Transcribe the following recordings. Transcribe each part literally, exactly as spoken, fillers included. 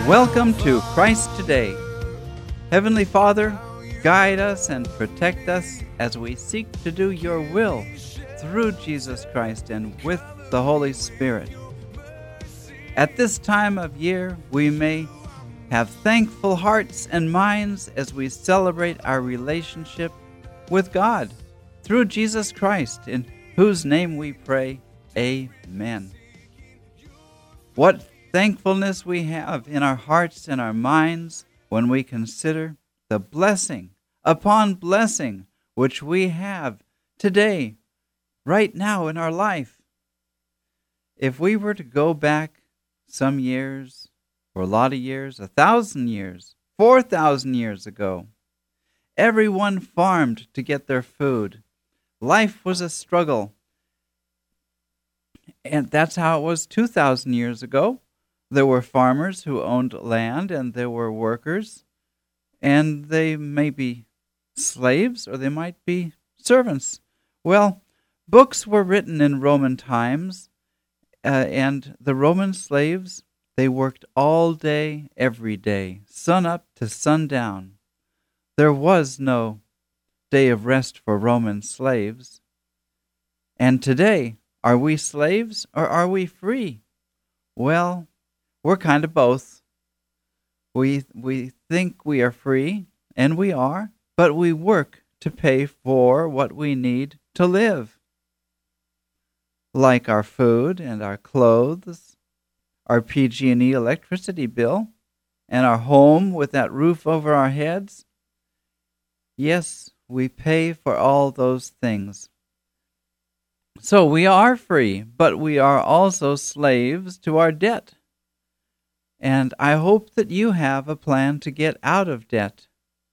Welcome to Christ Today. Heavenly Father, guide us and protect us as we seek to do your will through Jesus Christ and with the Holy Spirit. At this time of year, we may have thankful hearts and minds as we celebrate our relationship with God through Jesus Christ, in whose name we pray, Amen. What thankfulness we have in our hearts and our minds when we consider the blessing upon blessing which we have today, right now in our life. If we were to go back some years, or a lot of years, a thousand years, four thousand years ago, everyone farmed to get their food. Life was a struggle. And that's how it was two thousand years ago. There were farmers who owned land, and there were workers, and they may be slaves or they might be servants. Well, books were written in Roman times, uh, and the Roman slaves, they worked all day, every day, sun up to sundown. There was no day of rest for Roman slaves. And today, are we slaves or are we free? Well, we're kind of both. We we think we are free, and we are, but we work to pay for what we need to live, like our food and our clothes, our P G and E electricity bill, and our home with that roof over our heads. Yes, we pay for all those things. So we are free, but we are also slaves to our debt. And I hope that you have a plan to get out of debt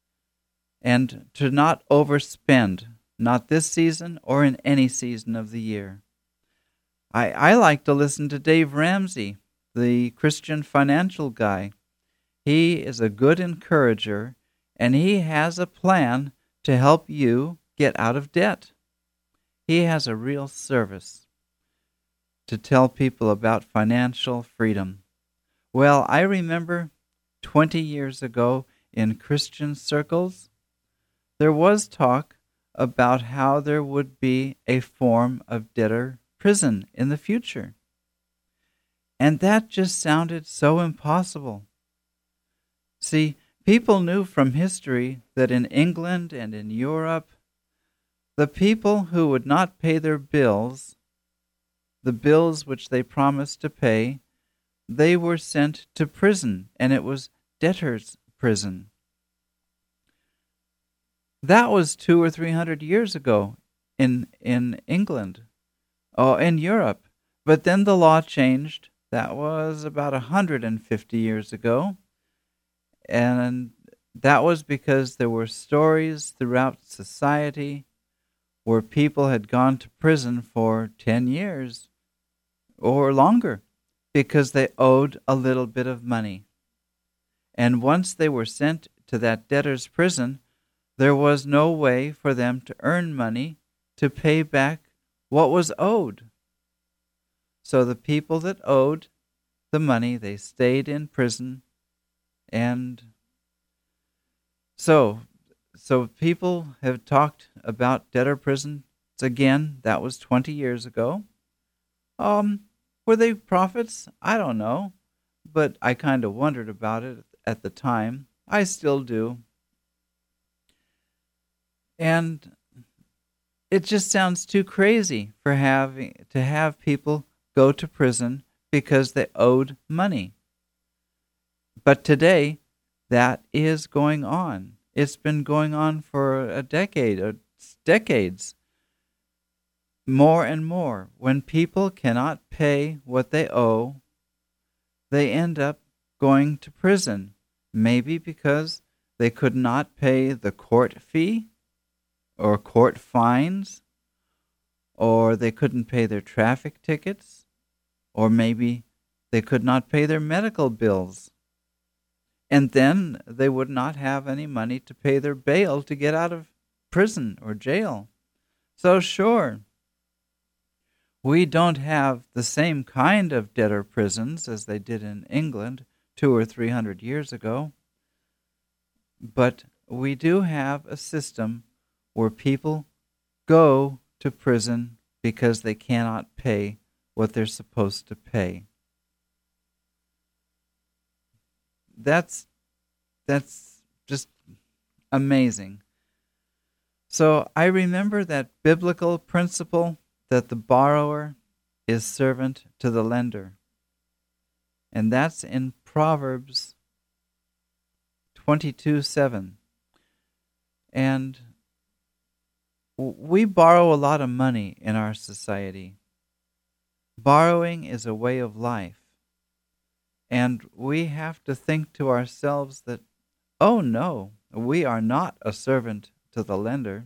and to not overspend, not this season or in any season of the year. I, I like to listen to Dave Ramsey, the Christian financial guy. He is a good encourager, and he has a plan to help you get out of debt. He has a real service to tell people about financial freedom. Well, I remember twenty years ago in Christian circles, there was talk about how there would be a form of debtor prison in the future. And that just sounded so impossible. See, people knew from history that in England and in Europe, the people who would not pay their bills, the bills which they promised to pay, they were sent to prison, and it was debtor's prison. That was two or three hundred years ago in in England, oh, in Europe. But then the law changed. That was about a hundred and fifty years ago, and that was because there were stories throughout society where people had gone to prison for ten years or longer, because they owed a little bit of money. And once they were sent to that debtor's prison, there was no way for them to earn money to pay back what was owed. So the people that owed the money, they stayed in prison. And so, so people have talked about debtor prisons again. That was twenty years ago. Um... Were they prophets? I don't know, but I kind of wondered about it at the time. I still do. And it just sounds too crazy for having to have people go to prison because they owed money. But today, that is going on. It's been going on for a decade, or decades. More and more, when people cannot pay what they owe, they end up going to prison, maybe because they could not pay the court fee or court fines, or they couldn't pay their traffic tickets, or maybe they could not pay their medical bills. And then they would not have any money to pay their bail to get out of prison or jail. So sure, we don't have the same kind of debtor prisons as they did in England, two or three hundred years ago. But we do have a system where people go to prison because they cannot pay what they're supposed to pay. That's that's just amazing. So I remember that biblical principle that the borrower is servant to the lender. And that's in Proverbs twenty-two seven. And we borrow a lot of money in our society. Borrowing is a way of life. And we have to think to ourselves that, oh no, we are not a servant to the lender.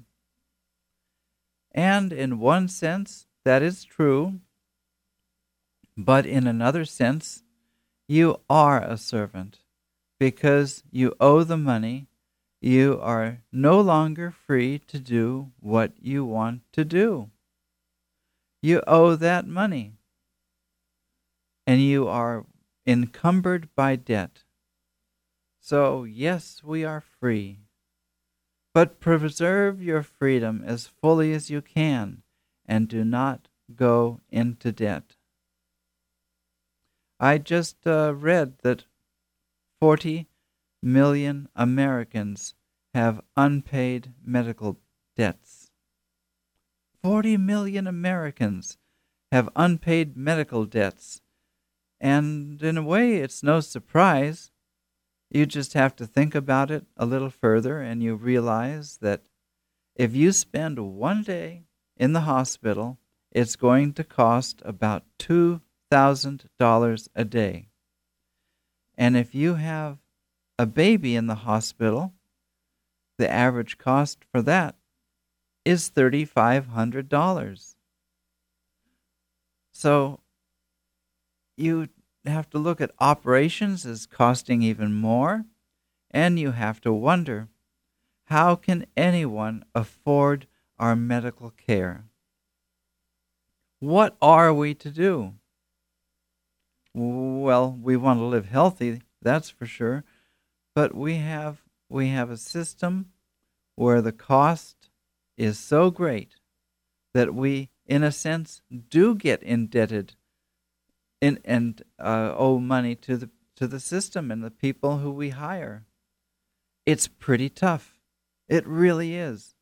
And in one sense, that is true. But in another sense, you are a servant because you owe the money. You are no longer free to do what you want to do. You owe that money. And you are encumbered by debt. So, yes, we are free. But preserve your freedom as fully as you can and do not go into debt. I just uh, read that forty million Americans have unpaid medical debts. forty million Americans have unpaid medical debts. And in a way, it's no surprise. You just have to think about it a little further and you realize that if you spend one day in the hospital, it's going to cost about two thousand dollars a day. And if you have a baby in the hospital, the average cost for that is three thousand five hundred dollars. So you have to look at operations as costing even more, and you have to wonder, how can anyone afford our medical care? What are we to do? Well, we want to live healthy, that's for sure, but we have we have a system where the cost is so great that we, in a sense, do get indebted in, and uh, owe money to the to the system and the people who we hire. It's pretty tough. It really is.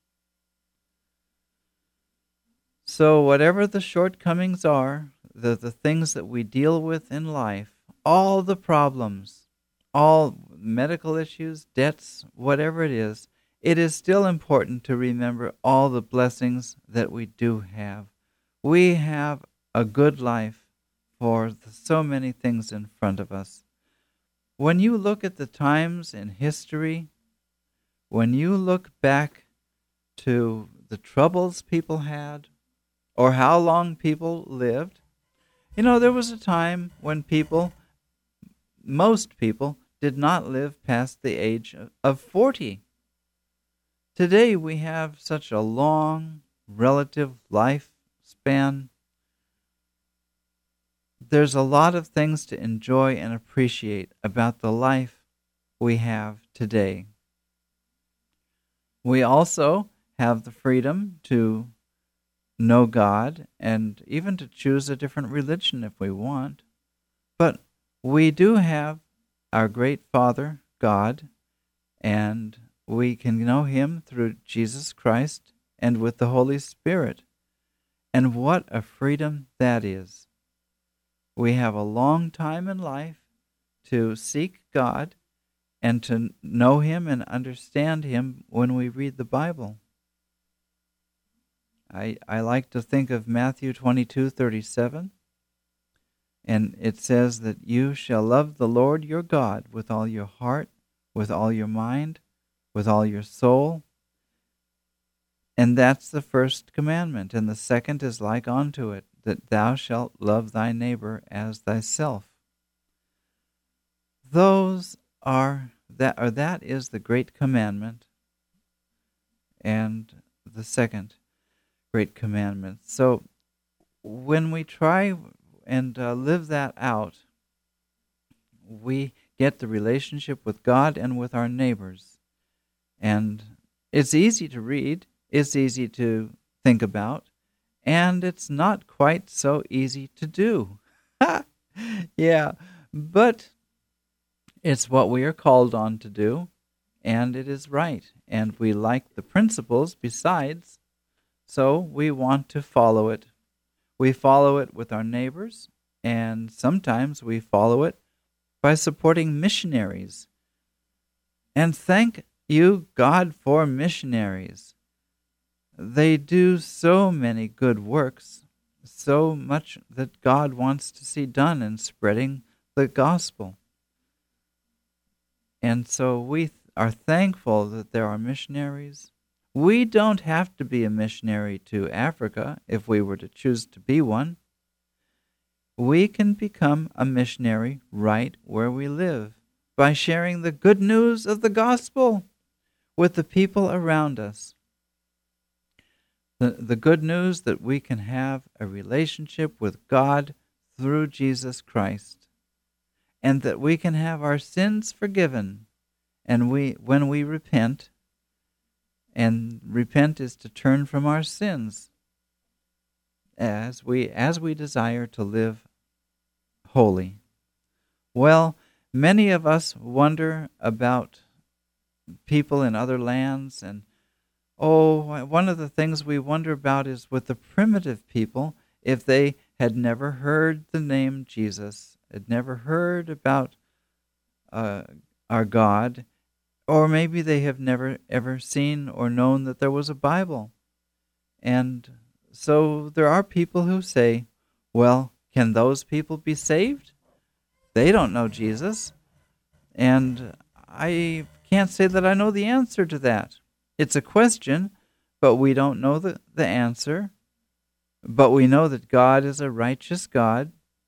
So whatever the shortcomings are, the, the things that we deal with in life, all the problems, all medical issues, debts, whatever it is, it is still important to remember all the blessings that we do have. We have a good life for the, so many things in front of us. When you look at the times in history, when you look back to the troubles people had, or how long people lived, you know, there was a time when people, most people, did not live past the age of forty. Today we have such a long relative lifespan. There's a lot of things to enjoy and appreciate about the life we have today. We also have the freedom to know God and even to choose a different religion if we want. But we do have our great Father, God, and we can know Him through Jesus Christ and with the Holy Spirit. And what a freedom that is. We have a long time in life to seek God and to know Him and understand Him when we read the Bible. I, I like to think of Matthew twenty-two thirty-seven, and it says that you shall love the Lord your God with all your heart, with all your mind, with all your soul. And that's the first commandment, and the second is like unto it, that thou shalt love thy neighbor as thyself. Those are that or that is the great commandment, and the second great commandment. So when we try and uh, live that out, we get the relationship with God and with our neighbors. And it's easy to read, it's easy to think about, and it's not quite so easy to do. Yeah, but it's what we are called on to do, and it is right. And we like the principles besides, so we want to follow it. We follow it with our neighbors, and sometimes we follow it by supporting missionaries. And thank you, God, for missionaries. They do so many good works, so much that God wants to see done in spreading the gospel. And so we are thankful that there are missionaries. We don't have to be a missionary to Africa if we were to choose to be one. We can become a missionary right where we live by sharing the good news of the gospel with the people around us. The, the good news that we can have a relationship with God through Jesus Christ, and that we can have our sins forgiven, and we when we repent, and repent is to turn from our sins as we as we desire to live holy. Well, many of us wonder about people in other lands, and oh, one of the things we wonder about is with the primitive people, if they had never heard the name Jesus, had never heard about uh, our God, or maybe they have never ever seen or known that there was a Bible. And so there are people who say, well, can those people be saved? They don't know Jesus. And I can't say that I know the answer to that. It's a question, but we don't know the, the answer. But we know that God is a righteous God,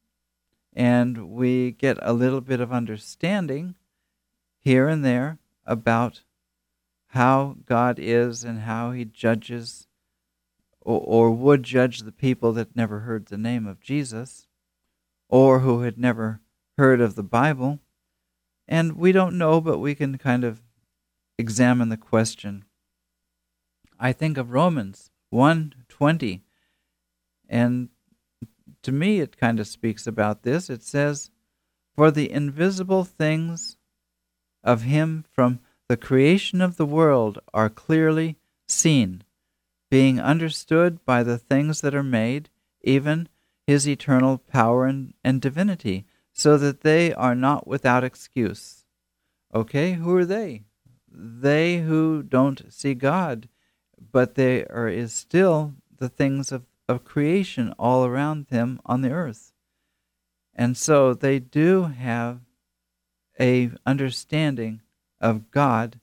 and we get a little bit of understanding here and there about how God is and how he judges or, or would judge the people that never heard the name of Jesus or who had never heard of the Bible. And we don't know, but we can kind of examine the question. I think of Romans one twenty, and to me it kind of speaks about this. It says, "For the invisible things of him from the creation of the world are clearly seen, being understood by the things that are made, even his eternal power and, and divinity, so that they are not without excuse." Okay, who are they? They who don't see God, but there is still the things of, of creation all around them on the earth. And so they do have a understanding of God,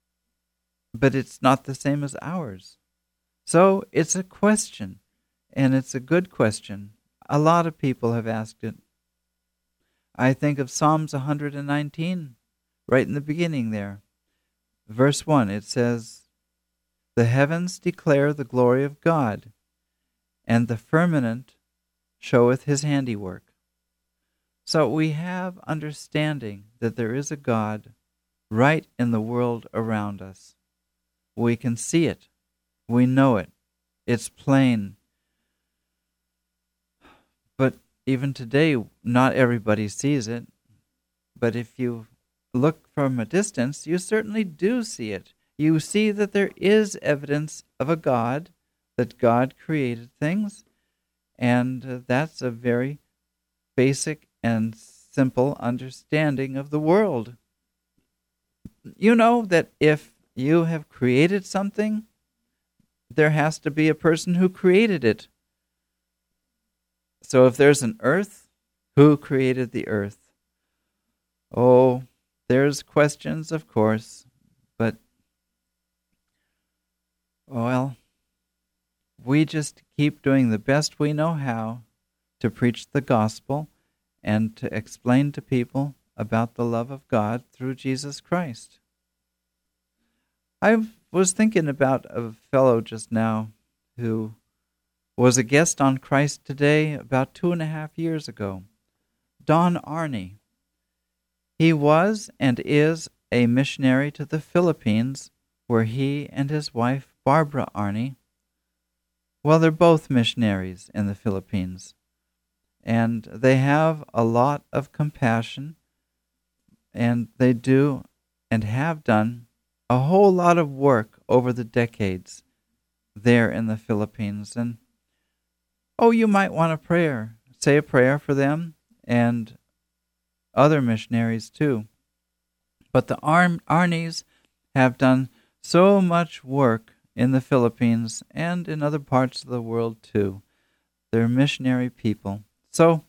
but it's not the same as ours. So it's a question, and it's a good question. A lot of people have asked it. I think of Psalms one hundred nineteen, right in the beginning there. Verse one, it says, "The heavens declare the glory of God, and the firmament showeth his handiwork." So we have understanding that there is a God right in the world around us. We can see it. We know it. It's plain. But even today, not everybody sees it. But if you look from a distance, you certainly do see it. You see that there is evidence of a God, that God created things, and uh, that's a very basic and simple understanding of the world. You know that if you have created something, there has to be a person who created it. So if there's an earth, who created the earth? Oh, there's questions, of course, but, well, we just keep doing the best we know how to preach the gospel and to explain to people about the love of God through Jesus Christ. I was thinking about a fellow just now who was a guest on Christ Today about two and a half years ago, Don Arney. He was and is a missionary to the Philippines, where he and his wife, Barbara Arney, well, they're both missionaries in the Philippines. And they have a lot of compassion, and they do and have done a whole lot of work over the decades there in the Philippines. And, oh, you might want a prayer. Say a prayer for them and other missionaries too. But the Ar- Arneys have done so much work in the Philippines and in other parts of the world too. They're missionary people. So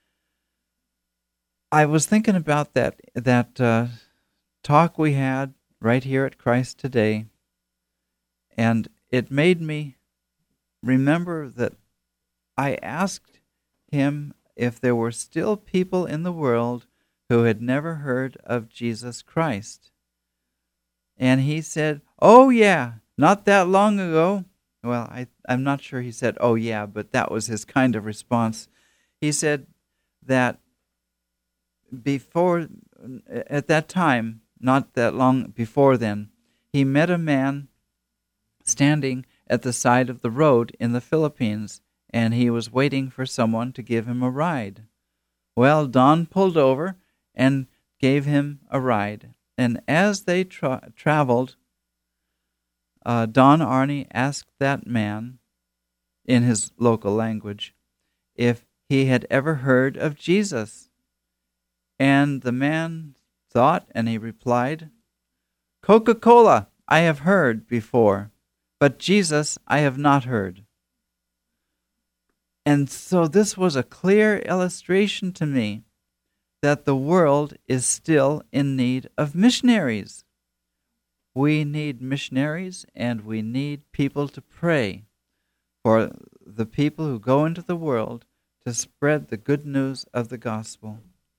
I was thinking about that that uh, talk we had right here at Christ Today, and it made me remember that I asked him if there were still people in the world who had never heard of Jesus Christ. And he said, oh yeah, not that long ago. Well, I, I'm not sure he said, oh yeah, but that was his kind of response. He said that before, at that time, not that long before then, he met a man standing at the side of the road in the Philippines, and he was waiting for someone to give him a ride. Well, Don pulled over and gave him a ride. And as they tra- traveled, uh, Don Arney asked that man, in his local language, if he had ever heard of Jesus. And the man thought, and he replied, Coca-Cola I have heard before, but Jesus I have not heard. And so this was a clear illustration to me that the world is still in need of missionaries. We need missionaries, and we need people to pray for the people who go into the world to spread the good news of the gospel.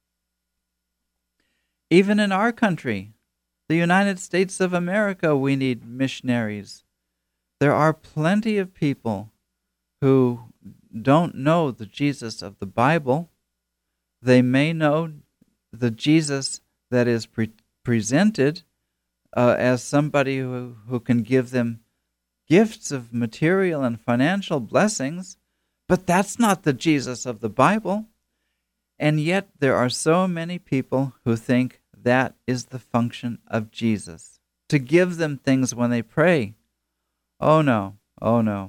Even in our country, the United States of America, we need missionaries. There are plenty of people who don't know the Jesus of the Bible. They may know the Jesus that is pre- presented uh, as somebody who, who can give them gifts of material and financial blessings, but that's not the Jesus of the Bible. And yet there are so many people who think that is the function of Jesus, to give them things when they pray. Oh no, oh no.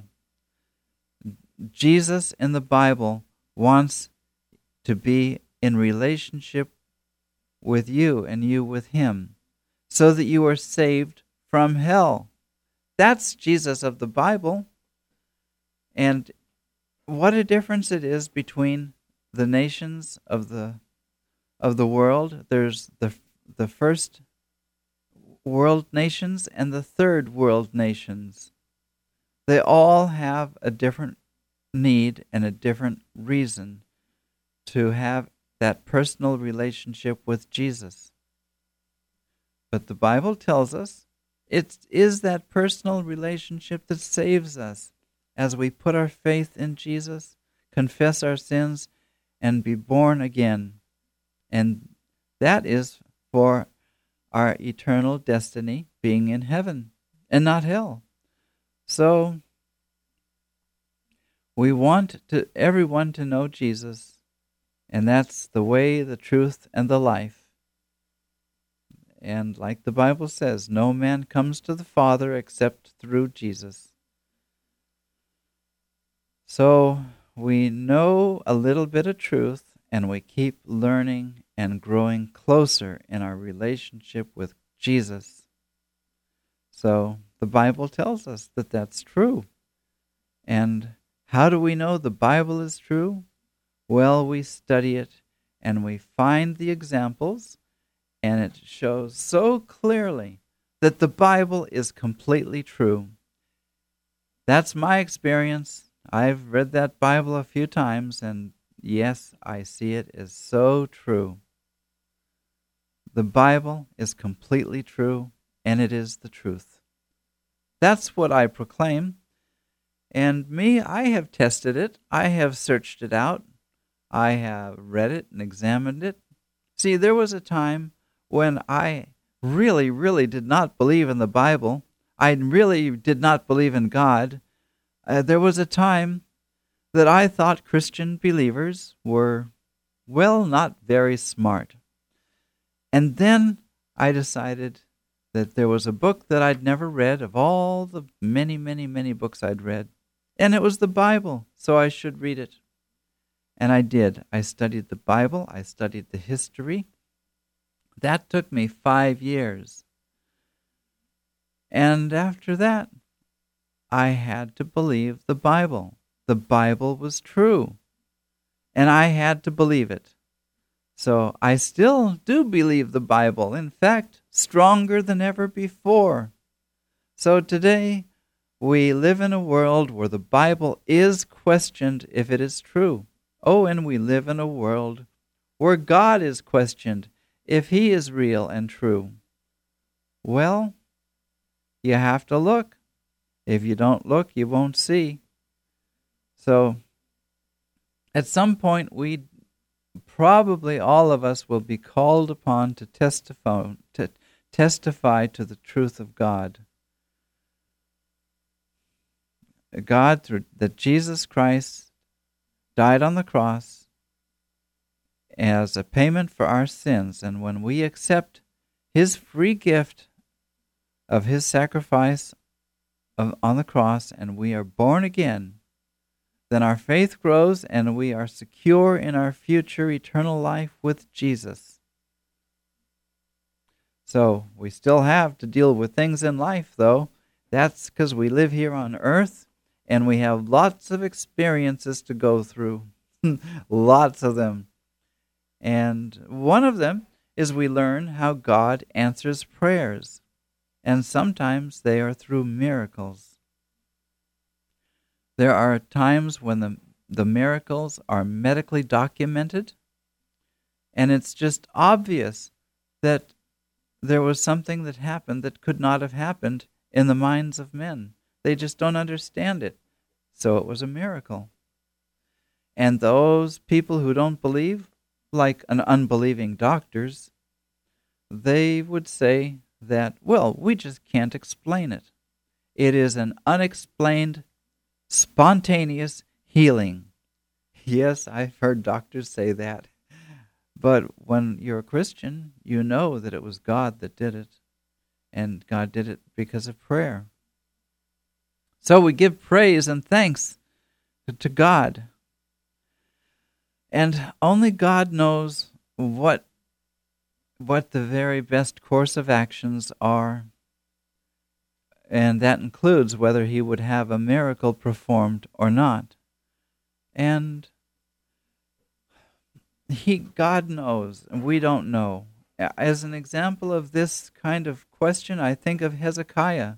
Jesus in the Bible wants to be in relationship with you and you with him, so that you are saved from hell. That's Jesus of the Bible. And what a difference it is between the nations of the of the world. There's the the first world nations and the third world nations. They all have a different need and a different reason to have that personal relationship with Jesus. But the Bible tells us it is that personal relationship that saves us as we put our faith in Jesus, confess our sins, and be born again. And that is for our eternal destiny being in heaven and not hell. So we want to everyone to know Jesus, and that's the way, the truth, and the life. And like the Bible says, no man comes to the Father except through Jesus. So we know a little bit of truth, and we keep learning and growing closer in our relationship with Jesus. So the Bible tells us that that's true. And how do we know the Bible is true? Well, we study it, and we find the examples, and it shows so clearly that the Bible is completely true. That's my experience. I've read that Bible a few times, and yes, I see it as so true. The Bible is completely true, and it is the truth. That's what I proclaim. And me, I have tested it. I have searched it out. I have read it and examined it. See, there was a time when I really, really did not believe in the Bible. I really did not believe in God. Uh, there was a time that I thought Christian believers were, well, not very smart. And then I decided that there was a book that I'd never read of all the many, many, many books I'd read, and it was the Bible, so I should read it. And I did. I studied the Bible. I studied the history. That took me five years. And after that, I had to believe the Bible. The Bible was true, and I had to believe it. So I still do believe the Bible. In fact, stronger than ever before. So today, we live in a world where the Bible is questioned if it is true. Oh, and we live in a world where God is questioned if He is real and true. Well, you have to look. If you don't look, you won't see. So, at some point, we probably all of us will be called upon to testify to testify to the truth of God. God, through that Jesus Christ died on the cross as a payment for our sins, and when we accept His free gift of His sacrifice of, on the cross, and we are born again, then our faith grows and we are secure in our future eternal life with Jesus. So we still have to deal with things in life, though. That's because we live here on earth and we have lots of experiences to go through. Lots of them. And one of them is we learn how God answers prayers. And sometimes they are through miracles. There are times when the, the miracles are medically documented, and it's just obvious that there was something that happened that could not have happened in the minds of men. They just don't understand it. So it was a miracle. And those people who don't believe, like an unbelieving doctors, they would say that, well, we just can't explain it. It is an unexplained spontaneous healing. Yes, I've heard doctors say that. But when you're a Christian, you know that it was God that did it. And God did it because of prayer. So we give praise and thanks to God. And only God knows what, what the very best course of actions are. And that includes whether He would have a miracle performed or not. And he, God knows, and we don't know. As an example of this kind of question, I think of Hezekiah.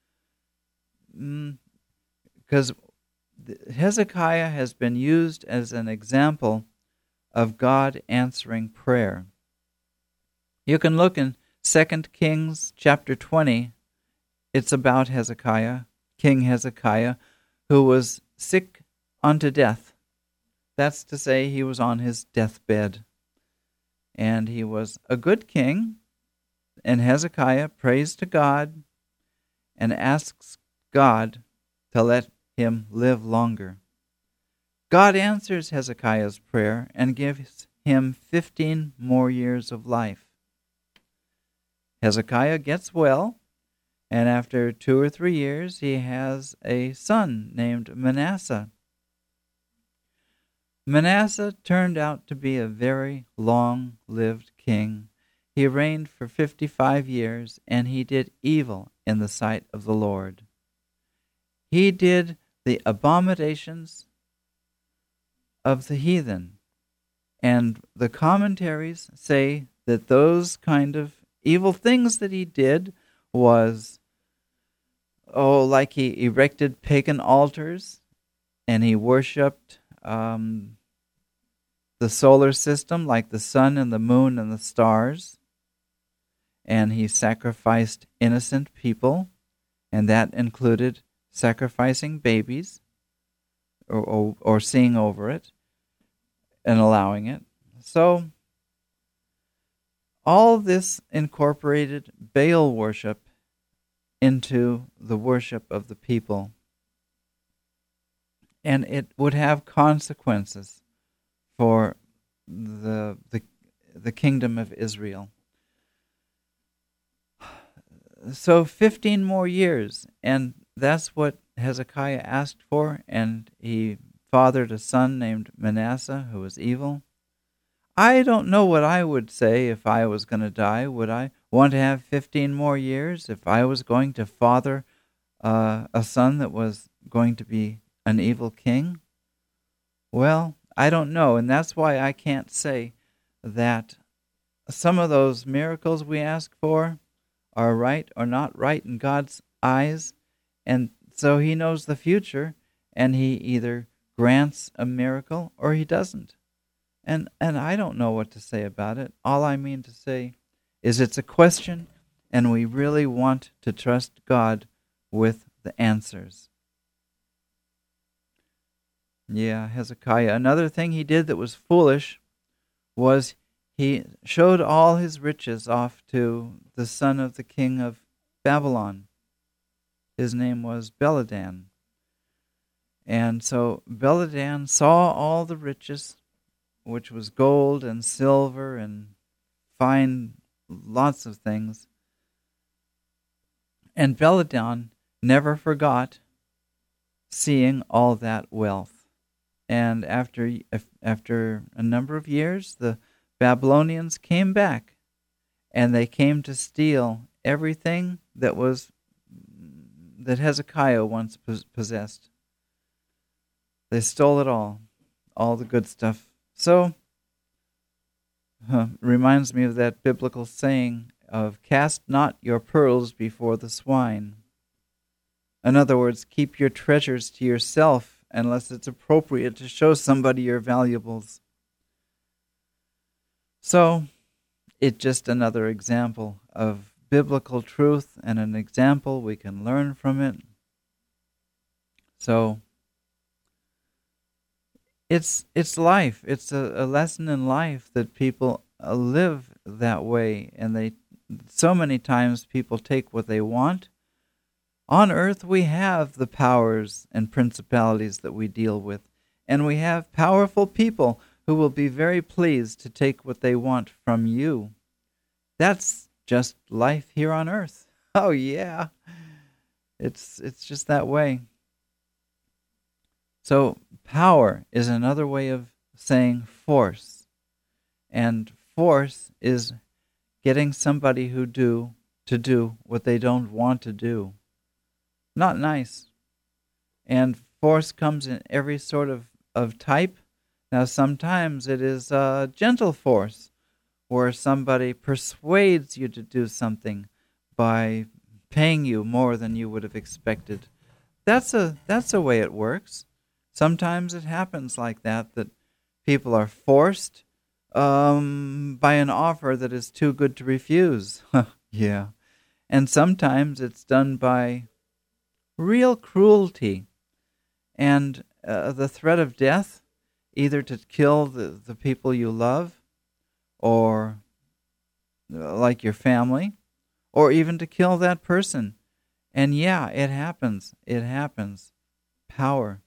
Because mm, Hezekiah has been used as an example of God answering prayer. You can look in Second Kings chapter twenty. It's about Hezekiah, King Hezekiah, who was sick unto death. That's to say, he was on his deathbed. And he was a good king, and Hezekiah prays to God and asks God to let him live longer. God answers Hezekiah's prayer and gives him fifteen more years of life. Hezekiah gets well, and after two or three years, he has a son named Manasseh. Manasseh turned out to be a very long-lived king. He reigned for fifty-five years, and he did evil in the sight of the Lord. He did the abominations of the heathen, and the commentaries say that those kind of evil things that he did was Oh, like he erected pagan altars, and he worshipped um, the solar system, like the sun and the moon and the stars. And he sacrificed innocent people, and that included sacrificing babies, or, or, or seeing over it, and allowing it. So, all this incorporated Baal worship into the worship of the people. And it would have consequences for the the, the kingdom of Israel. So fifteen more years, and that's what Hezekiah asked for, and he fathered a son named Manasseh, who was evil. I don't know what I would say if I was going to die. Would I want to have fifteen more years if I was going to father uh, a son that was going to be an evil king? Well, I don't know, and that's why I can't say that some of those miracles we ask for are right or not right in God's eyes, and so he knows the future, and he either grants a miracle or he doesn't. And and I don't know what to say about it. All I mean to say is it's a question, and we really want to trust God with the answers. Yeah, Hezekiah. Another thing he did that was foolish was he showed all his riches off to the son of the king of Babylon. His name was Beladan. And so Beladan saw all the riches, which was gold and silver and fine, lots of things. And Beladan never forgot seeing all that wealth. And after after a number of years, the Babylonians came back, and they came to steal everything that was that Hezekiah once possessed. They stole it all, all the good stuff. So, huh, reminds me of that biblical saying of "cast not your pearls before the swine." In other words, keep your treasures to yourself unless it's appropriate to show somebody your valuables. So, it's just another example of biblical truth and an example we can learn from it. So, it's it's life. It's a, a lesson in life that people uh, live that way, and they so many times people take what they want. On earth we have the powers and principalities that we deal with, and we have powerful people who will be very pleased to take what they want from you. That's just life here on earth. Oh yeah. It's it's just that way. So power is another way of saying force. And force is getting somebody who do to do what they don't want to do. Not nice. And force comes in every sort of, of type. Now sometimes it is a gentle force, where somebody persuades you to do something by paying you more than you would have expected. That's a that's a way it works. Sometimes it happens like that, that people are forced um, by an offer that is too good to refuse. Yeah. And sometimes it's done by real cruelty and uh, the threat of death, either to kill the, the people you love, or uh, like your family, or even to kill that person. And yeah, it happens. It happens. Power.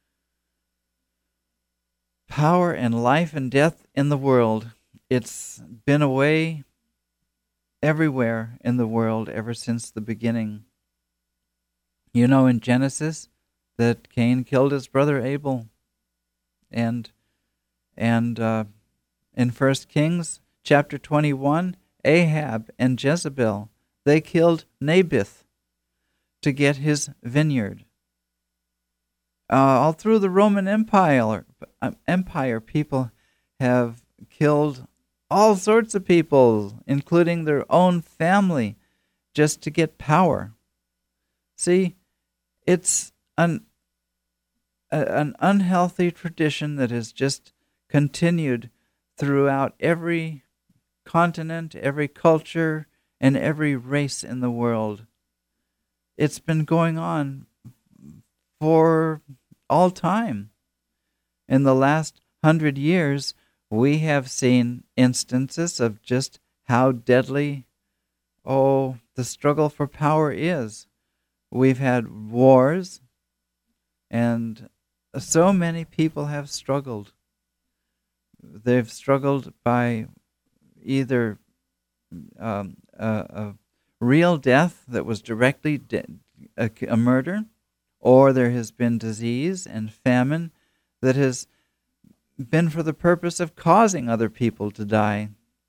Power and life and death in the world. It's been a way everywhere in the world ever since the beginning. You know, in Genesis, that Cain killed his brother Abel. And and uh, in First Kings chapter twenty-one, Ahab and Jezebel, they killed Naboth to get his vineyard. Uh, all through the Roman Empire, uh, Empire, people have killed all sorts of people, including their own family, just to get power. See, it's an a, an unhealthy tradition that has just continued throughout every continent, every culture, and every race in the world. It's been going on for all time. In the last hundred years, we have seen instances of just how deadly, oh, the struggle for power is. We've had wars, and so many people have struggled. They've struggled by either um, a, a real death that was directly de- a, a murder, or there has been disease and famine that has been for the purpose of causing other people to die.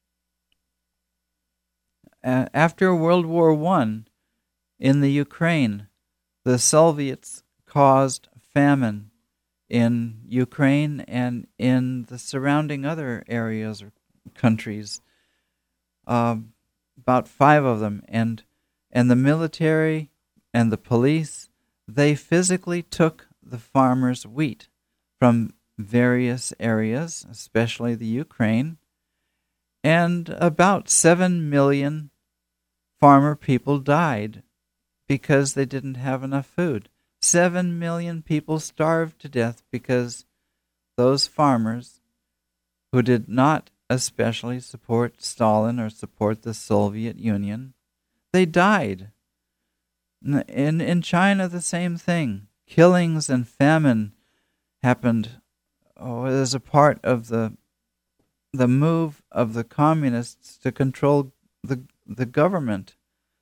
Uh, after World War One, in the Ukraine, the Soviets caused famine in Ukraine and in the surrounding other areas or countries. Um, about five of them, and and the military and the police, they physically took the farmers' wheat from various areas, especially the Ukraine, and about seven million farmer people died because they didn't have enough food. Seven million people starved to death because those farmers who did not especially support Stalin or support the Soviet Union, they died. In in China, the same thing. Killings and famine happened oh, as a part of the the move of the communists to control the the government.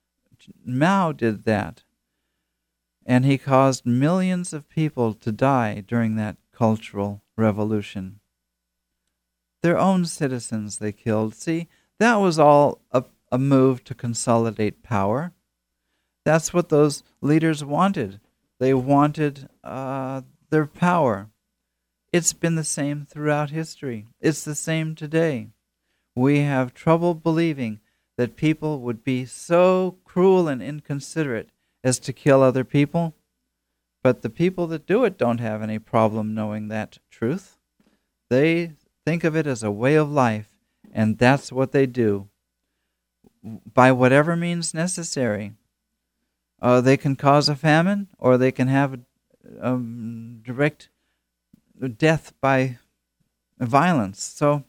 Mao did that, and he caused millions of people to die during that cultural revolution. Their own citizens they killed. See, that was all a, a move to consolidate power. That's what those leaders wanted. They wanted uh, their power. It's been the same throughout history. It's the same today. We have trouble believing that people would be so cruel and inconsiderate as to kill other people. But the people that do it don't have any problem knowing that truth. They think of it as a way of life, and that's what they do, by whatever means necessary. Uh, they can cause a famine, or they can have a um, direct death by violence. So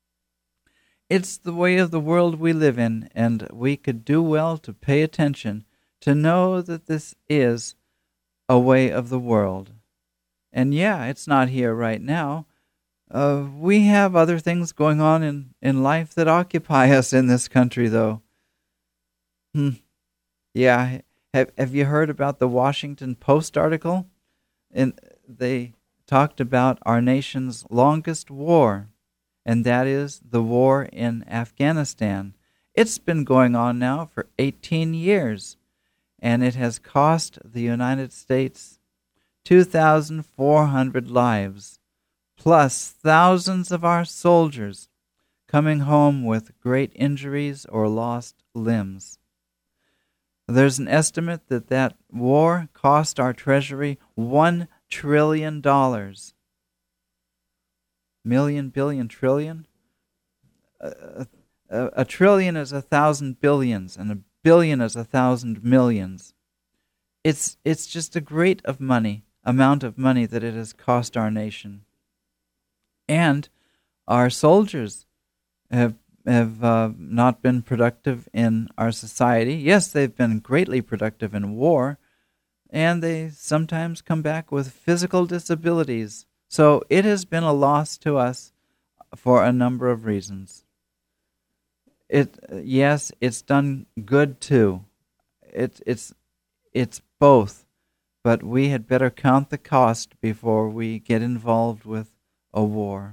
it's the way of the world we live in, and we could do well to pay attention to know that this is a way of the world. And yeah, it's not here right now. Uh, we have other things going on in, in life that occupy us in this country, though. Hmm. Yeah, have have you heard about the Washington Post article? And they talked about our nation's longest war, and that is the war in Afghanistan. It's been going on now for eighteen years, and it has cost the United States two thousand four hundred lives, plus thousands of our soldiers coming home with great injuries or lost limbs. There's an estimate that that war cost our treasury one trillion dollars. Million, billion, trillion? A, a, a trillion is a thousand billions, and a billion is a thousand millions. It's, it's just a great of money, amount of money that it has cost our nation. And our soldiers have have uh, not been productive in our society. Yes, they've been greatly productive in war, and they sometimes come back with physical disabilities. So it has been a loss to us for a number of reasons. It yes, it's done good too. It, it's it's both, but we had better count the cost before we get involved with a war.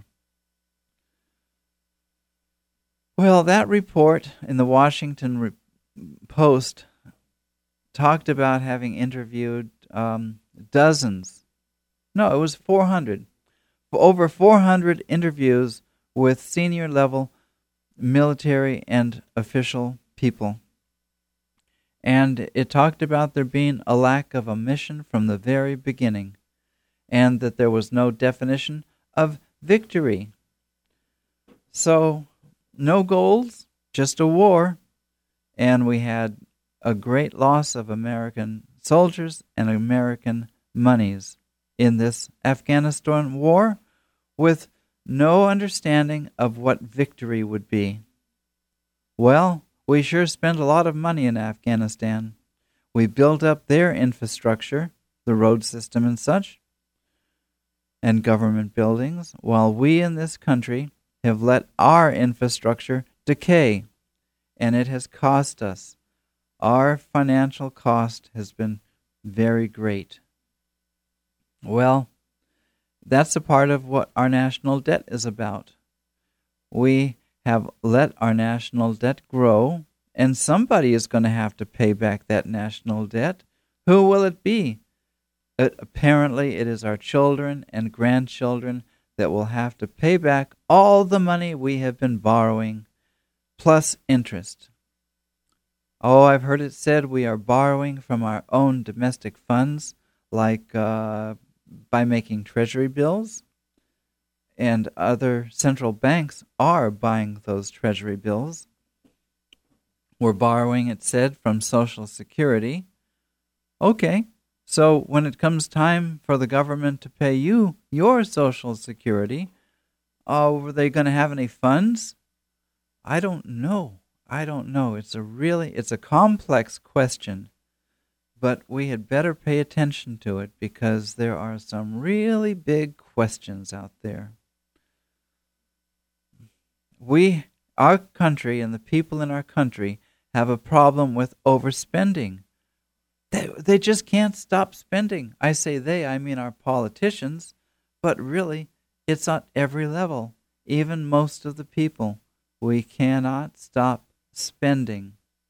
Well, that report in the Washington Re- Post talked about having interviewed um, dozens. No, it was four hundred. Over four hundred interviews with senior level military and official people. And it talked about there being a lack of a mission from the very beginning, and that there was no definition of victory. So, no goals, just a war, and we had a great loss of American soldiers and American monies in this Afghanistan war, with no understanding of what victory would be. Well, we sure spent a lot of money in Afghanistan. We built up their infrastructure, the road system and such, and government buildings, while we in this country have let our infrastructure decay, and it has cost us. Our financial cost has been very great. Well, that's a part of what our national debt is about. We have let our national debt grow, and somebody is going to have to pay back that national debt. Who will it be? It, apparently, it is our children and grandchildren that will have to pay back all the money we have been borrowing, plus interest. Oh, I've heard it said we are borrowing from our own domestic funds, like uh, by making treasury bills, and other central banks are buying those treasury bills. We're borrowing, it said, from Social Security. Okay. So when it comes time for the government to pay you your Social Security, uh, are they going to have any funds? I don't know. I don't know. It's a really, it's a complex question, but we had better pay attention to it because there are some really big questions out there. We, our country and the people in our country have a problem with overspending. They, they just can't stop spending. I say they, I mean our politicians, but really, it's at every level, even most of the people. We cannot stop spending.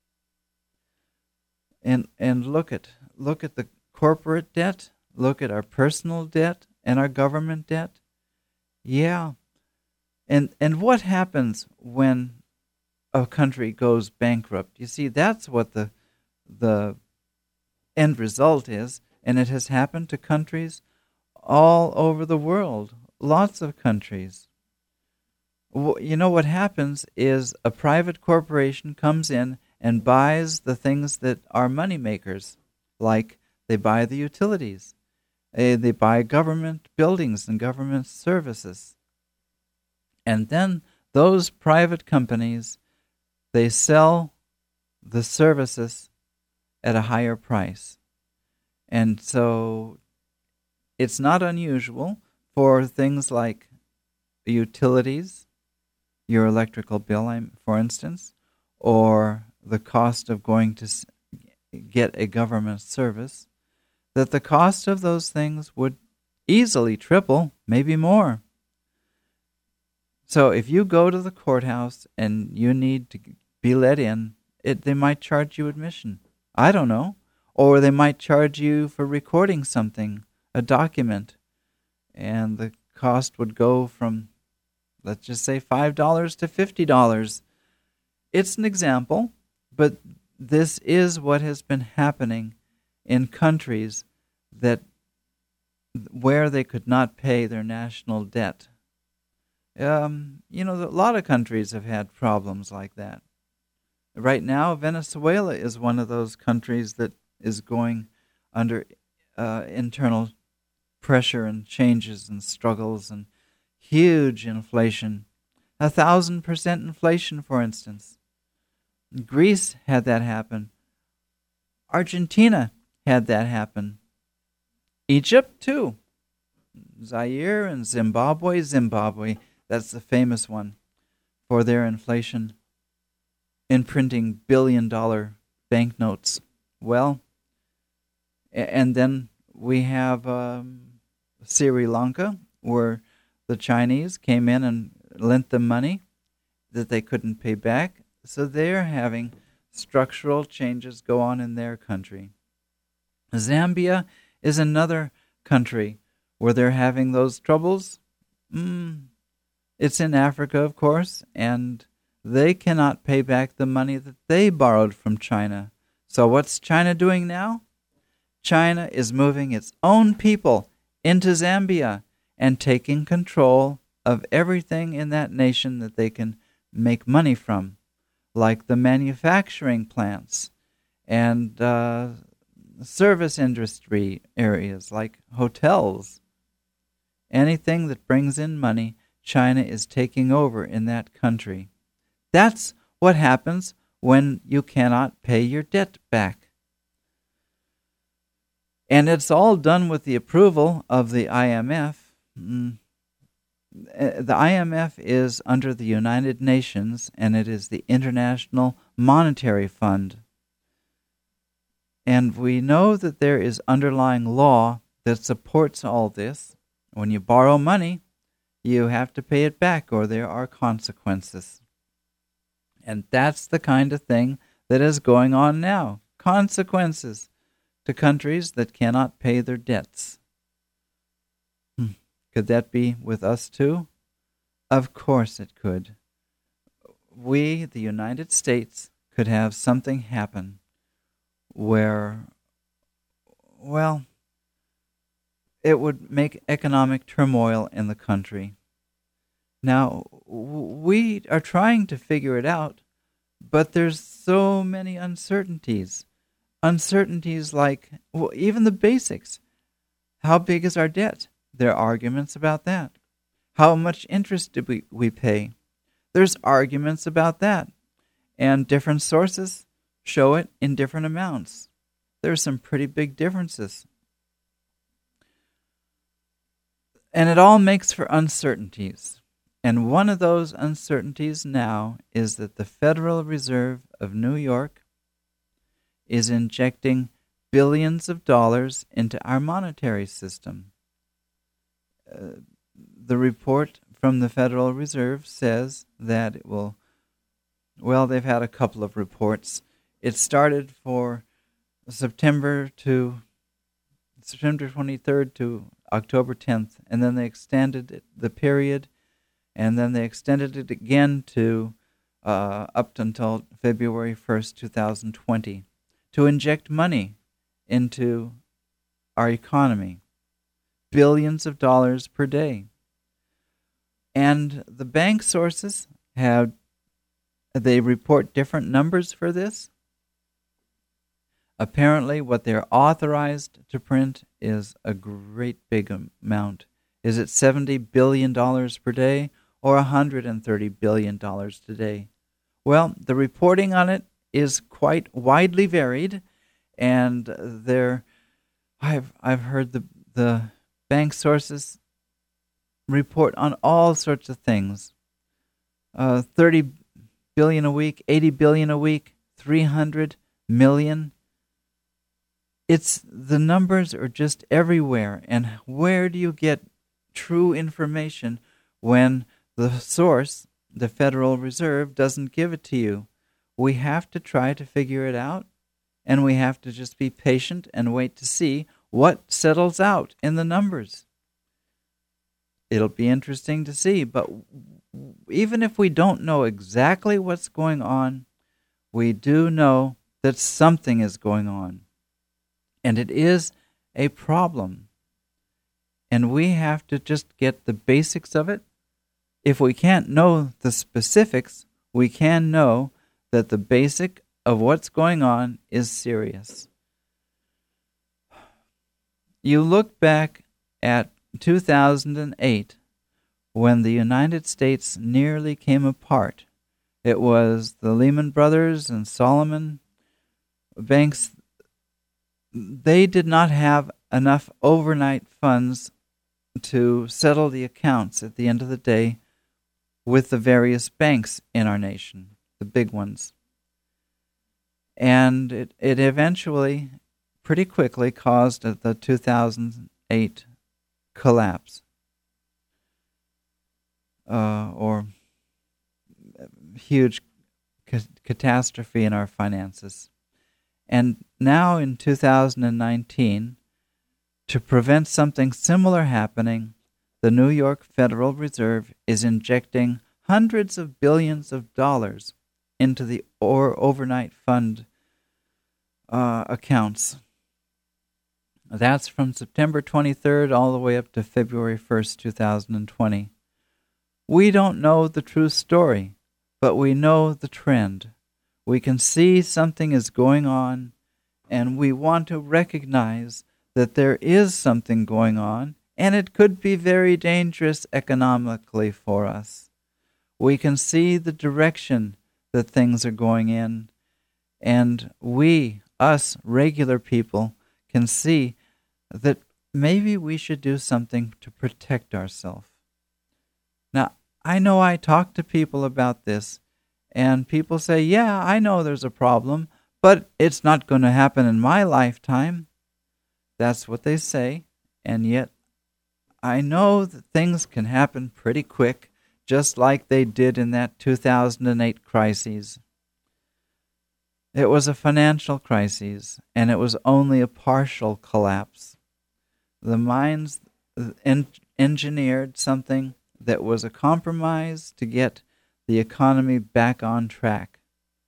And and look at look at the corporate debt, look at our personal debt and our government debt. Yeah. And and what happens when a country goes bankrupt? You see, that's what the the end result is, and it has happened to countries all over the world, lots of countries. You know what happens is a private corporation comes in and buys the things that are money makers, like they buy the utilities, they buy government buildings and government services. And then those private companies, they sell the services at a higher price. And so it's not unusual for things like utilities, your electrical bill, for instance, or the cost of going to get a government service, that the cost of those things would easily triple, maybe more. So if you go to the courthouse and you need to be let in, it, they might charge you admission. I don't know. Or they might charge you for recording something, a document, and the cost would go from, let's just say, five dollars to fifty dollars. It's an example, but this is what has been happening in countries that where they could not pay their national debt. Um, you know, a lot of countries have had problems like that. Right now, Venezuela is one of those countries that is going under uh, internal pressure and changes and struggles and huge inflation. A thousand percent inflation, for instance. Greece had that happen. Argentina had that happen. Egypt, too. Zaire and Zimbabwe. Zimbabwe, that's the famous one for their inflation, imprinting billion-dollar banknotes. Well, and then we have um, Sri Lanka, where the Chinese came in and lent them money that they couldn't pay back. So they're having structural changes go on in their country. Zambia is another country where they're having those troubles. Mm, it's in Africa, of course, and they cannot pay back the money that they borrowed from China. So what's China doing now? China is moving its own people into Zambia and taking control of everything in that nation that they can make money from, like the manufacturing plants and uh, service industry areas like hotels. Anything that brings in money, China is taking over in that country. That's what happens when you cannot pay your debt back. And it's all done with the approval of the I M F. Mm. The I M F is under the United Nations, and it is the International Monetary Fund. And we know that there is underlying law that supports all this. When you borrow money, you have to pay it back or there are consequences. And that's the kind of thing that is going on now. Consequences to countries that cannot pay their debts. Hmm. Could that be with us too? Of course it could. We, the United States, could have something happen where, well, it would make economic turmoil in the country. Now, we are trying to figure it out, but there's so many uncertainties. Uncertainties like, well, even the basics. How big is our debt? There are arguments about that. How much interest did we, we pay? There's arguments about that. And different sources show it in different amounts. There's some pretty big differences. And it all makes for uncertainties. And one of those uncertainties now is that the Federal Reserve of New York is injecting billions of dollars into our monetary system. Uh, the report from the Federal Reserve says that it will, well, they've had a couple of reports. It started for September to September twenty-third to October tenth, and then they extended it, the period, and then they extended it again to uh, up until February first, two thousand twenty, to inject money into our economy, billions of dollars per day. And the bank sources have, they report different numbers for this. Apparently, what they're authorized to print is a great big amount. Is it seventy billion dollars per day or one hundred thirty billion dollars today? Well, the reporting on it is quite widely varied, and there, I've I've heard the the bank sources report on all sorts of things. Uh, thirty billion a week, eighty billion a week, three hundred million. It's the numbers are just everywhere, and where do you get true information when the source, the Federal Reserve, doesn't give it to you? We have to try to figure it out, and we have to just be patient and wait to see what settles out in the numbers. It'll be interesting to see, but even if we don't know exactly what's going on, we do know that something is going on. And it is a problem. And we have to just get the basics of it. If we can't know the specifics, we can know that the basic of what's going on is serious. You look back at two thousand eight, when the United States nearly came apart. It was the Lehman Brothers and Salomon banks. They did not have enough overnight funds to settle the accounts at the end of the day with the various banks in our nation, the big ones. And it, it eventually, pretty quickly, caused the two thousand eight collapse, uh, or huge ca- catastrophe in our finances. And now in two thousand nineteen, to prevent something similar happening, the New York Federal Reserve is injecting hundreds of billions of dollars into the or overnight fund uh, accounts. That's from September twenty-third all the way up to February first, two thousand twenty. We don't know the true story, but we know the trend. We can see something is going on, and we want to recognize that there is something going on, and it could be very dangerous economically for us. We can see the direction that things are going in. And we, us regular people, can see that maybe we should do something to protect ourselves. Now, I know I talk to people about this, and people say, yeah, I know there's a problem, but it's not going to happen in my lifetime. That's what they say, and yet I know that things can happen pretty quick, just like they did in that two thousand eight crisis. It was a financial crisis, and it was only a partial collapse. The minds en- engineered something that was a compromise to get the economy back on track.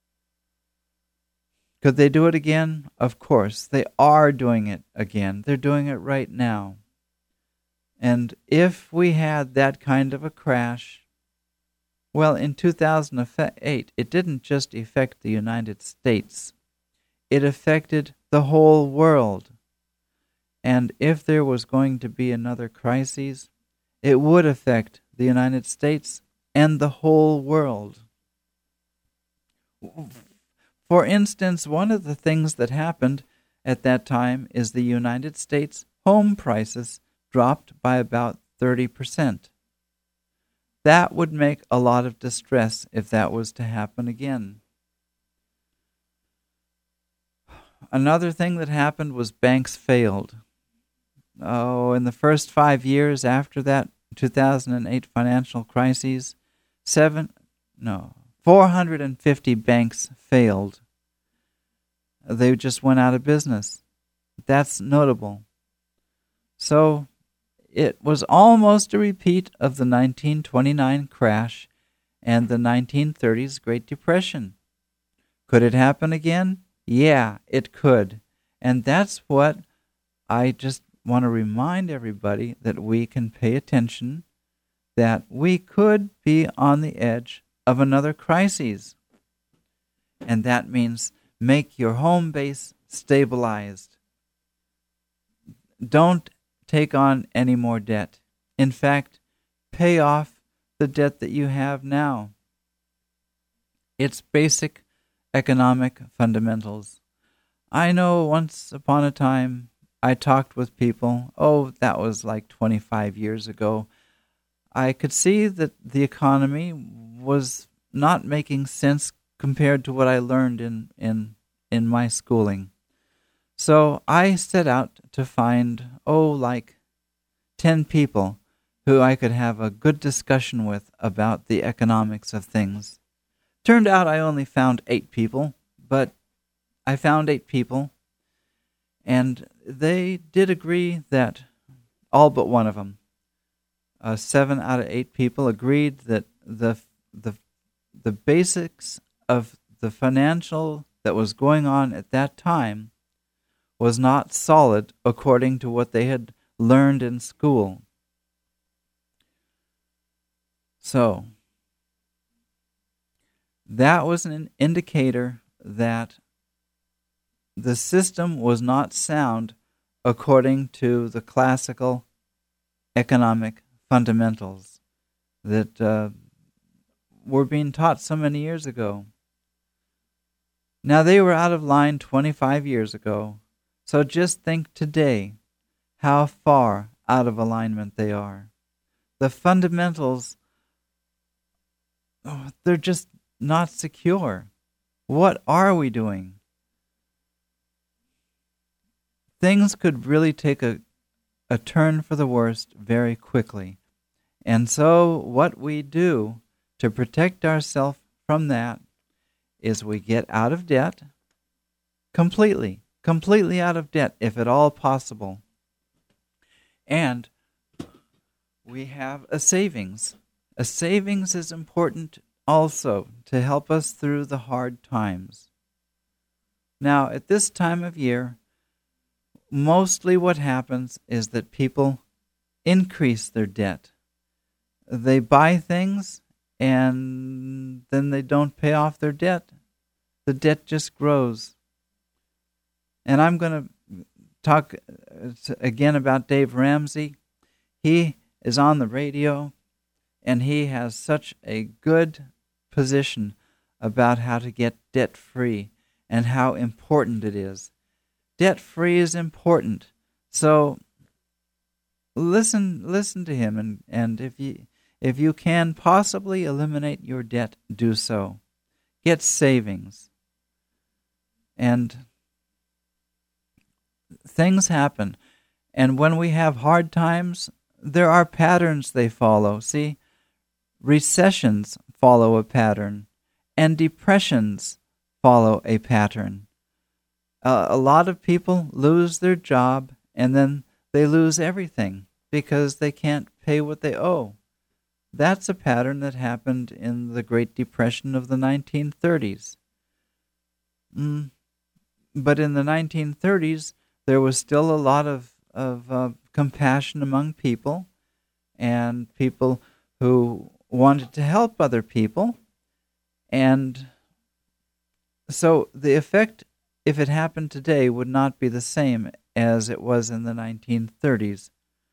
Could they do it again? Of course. They are doing it again. They're doing it right now. And if we had that kind of a crash, well, in two thousand eight, it didn't just affect the United States. It affected the whole world. And if there was going to be another crisis, it would affect the United States and the whole world. For instance, one of the things that happened at that time is the United States home prices dropped by about thirty percent. That would make a lot of distress if that was to happen again. Another thing that happened was banks failed. Oh, in the first five years after that two thousand eight financial crisis, seven, no, four hundred fifty banks failed. They just went out of business. That's notable. So it was almost a repeat of the nineteen twenty-nine crash and the nineteen thirties Great Depression. Could it happen again? Yeah, it could. And that's what I just want to remind everybody, that we can pay attention, that we could be on the edge of another crisis. And that means make your home base stabilized. Don't take on any more debt. In fact, pay off the debt that you have now. It's basic economic fundamentals. I know once upon a time I talked with people, oh, that was like twenty-five years ago. I could see that the economy was not making sense compared to what I learned in, in, in my schooling. So I set out to find, oh, like ten people who I could have a good discussion with about the economics of things. Turned out I only found eight people, but I found eight people, and they did agree that, all but one of them, uh, seven out of eight people agreed that the the the basics of the financial that was going on at that time was not solid according to what they had learned in school. So that was an indicator that the system was not sound according to the classical economic fundamentals that uh, were being taught so many years ago. Now, they were out of line twenty-five years ago, so just think today how far out of alignment they are. The fundamentals, oh, they're just not secure. What are we doing? Things could really take a, a turn for the worst very quickly. And so what we do to protect ourselves from that is we get out of debt completely, completely out of debt, if at all possible. And we have a savings. A savings is important also to help us through the hard times. Now, at this time of year, mostly what happens is that people increase their debt. They buy things and then they don't pay off their debt. The debt just grows. And I'm going to talk again about Dave Ramsey. He is on the radio and he has such a good position about how to get debt-free and how important it is. Debt-free is important. So listen listen to him, and, and if you if you can possibly eliminate your debt, do so. Get savings. And things happen. And when we have hard times, there are patterns they follow. See, recessions follow a pattern, and depressions follow a pattern. Uh, a lot of people lose their job, and then they lose everything because they can't pay what they owe. That's a pattern that happened in the Great Depression of the nineteen thirties. Mm. But in the nineteen thirties, there was still a lot of, of uh, compassion among people, and people who wanted to help other people. And so the effect, if it happened today, would not be the same as it was in the nineteen thirties.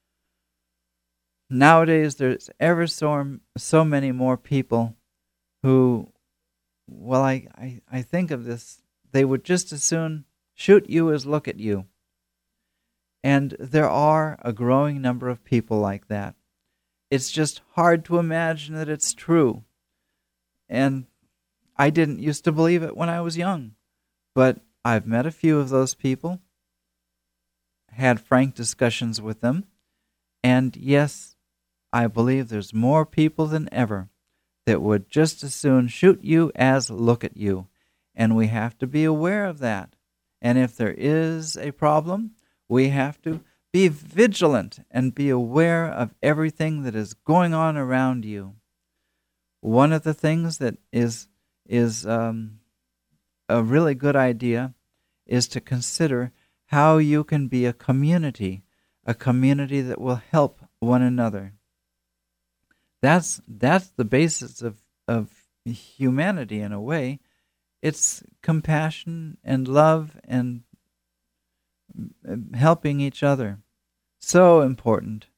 Nowadays, there's ever so, so many more people who, well, I, I, I think of this, they would just as soon shoot you as look at you. And there are a growing number of people like that. It's just hard to imagine that it's true. And I didn't used to believe it when I was young. But I've met a few of those people, had frank discussions with them, and yes, I believe there's more people than ever that would just as soon shoot you as look at you. And we have to be aware of that. And if there is a problem, we have to be vigilant and be aware of everything that is going on around you. One of the things that is is um, a really good idea is to consider how you can be a community, a community that will help one another. That's that's the basis of, of humanity in a way. It's compassion and love and helping each other. So important.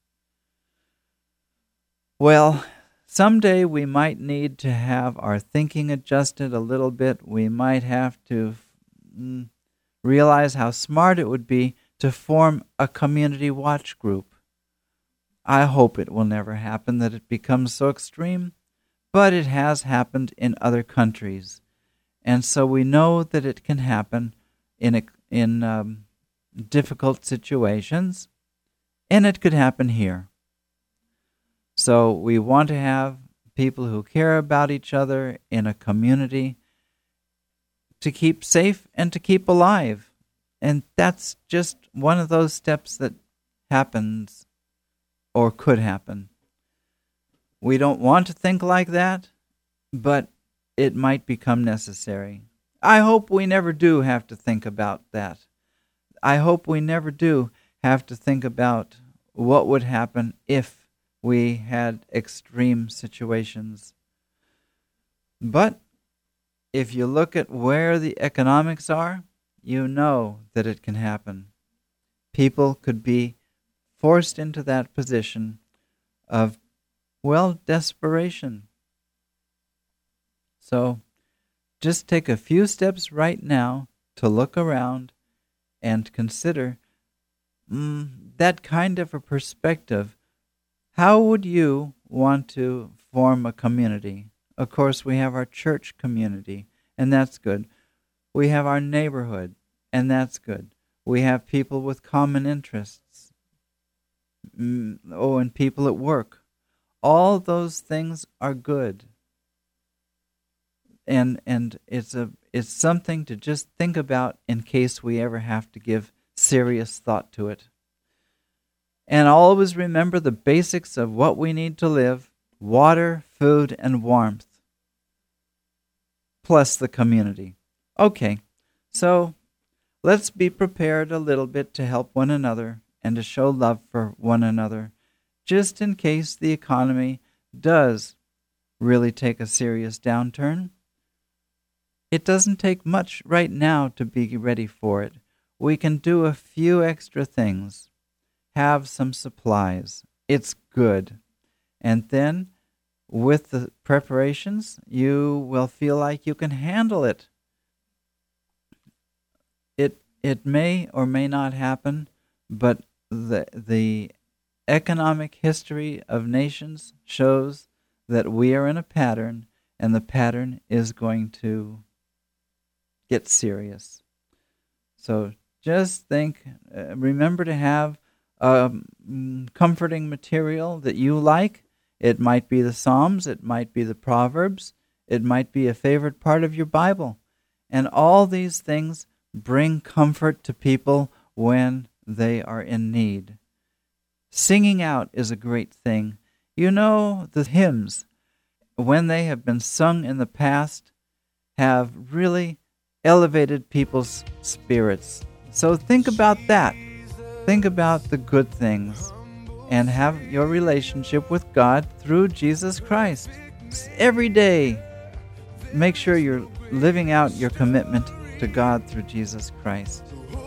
Well, someday we might need to have our thinking adjusted a little bit. We might have to mm, realize how smart it would be to form a community watch group. I hope it will never happen that it becomes so extreme, but it has happened in other countries. And so we know that it can happen in a, in um, difficult situations, and it could happen here. So we want to have people who care about each other in a community to keep safe and to keep alive. And that's just one of those steps that happens or could happen. We don't want to think like that, but it might become necessary. I hope we never do have to think about that. I hope we never do have to think about what would happen if we had extreme situations. But if you look at where the economics are, you know that it can happen. People could be forced into that position of, well, desperation. So just take a few steps right now to look around and consider mm, that kind of a perspective. How would you want to form a community? Of course, we have our church community, and that's good. We have our neighborhood, and that's good. We have people with common interests. Mm, oh, and people at work. All those things are good. And and it's a it's something to just think about in case we ever have to give serious thought to it. And always remember the basics of what we need to live: water, food, and warmth, plus the community. Okay, so let's be prepared a little bit to help one another and to show love for one another, just in case the economy does really take a serious downturn. It doesn't take much right now to be ready for it. We can do a few extra things. Have some supplies. It's good. And then with the preparations, you will feel like you can handle it. It it may or may not happen, but the the economic history of nations shows that we are in a pattern, and the pattern is going to get serious. So just think, uh, remember to have um, comforting material that you like. It might be the Psalms, it might be the Proverbs, it might be a favorite part of your Bible. And all these things bring comfort to people when they are in need. Singing out is a great thing. You know, the hymns, when they have been sung in the past, have really elevated people's spirits. So think about that. Think about the good things and have your relationship with God through Jesus Christ. Every day, make sure you're living out your commitment to God through Jesus Christ.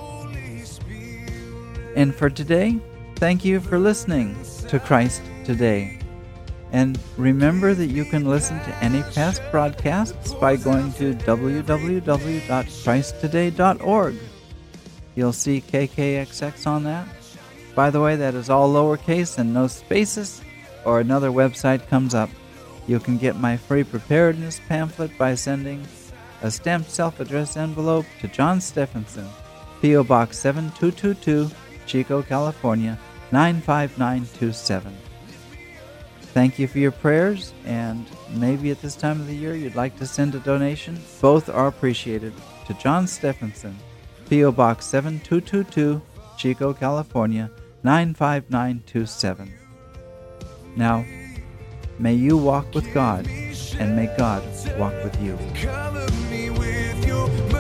And for today, thank you for listening to Christ Today. And remember that you can listen to any past broadcasts by going to w w w dot christ today dot org. You'll see K K X X on that. By the way, that is all lowercase and no spaces, or another website comes up. You can get my free preparedness pamphlet by sending a stamped self-addressed envelope to John Stephenson, P O Box seven two two two, Chico, California, nine five nine two seven. Thank you for your prayers, and maybe at this time of the year you'd like to send a donation. Both are appreciated. To John Stephenson, P O Box seven two two two, Chico, California, nine five nine two seven. Now, may you walk with God, and may God walk with you. Cover me with your